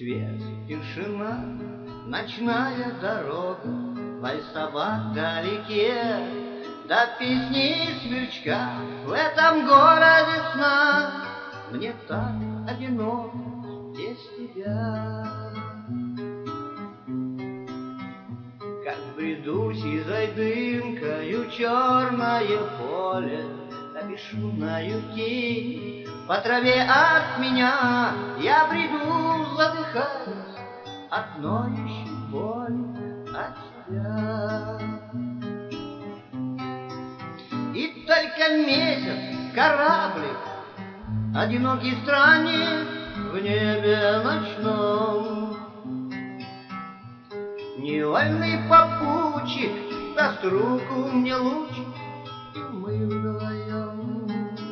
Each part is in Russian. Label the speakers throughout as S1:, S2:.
S1: свет, тишина, ночная дорога, лай собак вдалеке, до песни сверчка в этом городе сна. Мне так одиноко без тебя. Как бреду сизой дымкою черное поле, да бесшумною тень по траве от меня я бреду, задыхаясь от ноющей боли от тебя. И только месяц, кораблик, одинокий странник в небе ночном, невольный попутчик даст руку мне лучик, и мы вдвоем.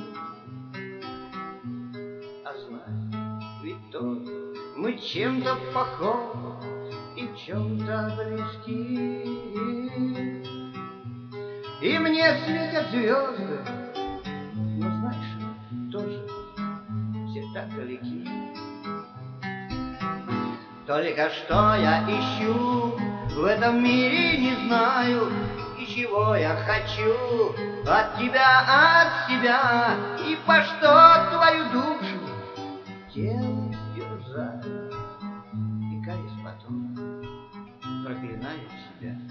S1: А знать, ведь тоже мы чем-то похожи и в чем-то близки. И мне светят звезды, но знаешь, тоже все так далеки. Только что я ищу в этом мире, не знаю, и чего я хочу от тебя, от себя, и по что твою душу тело терзаю, и каюсь потом, проклинаю себя.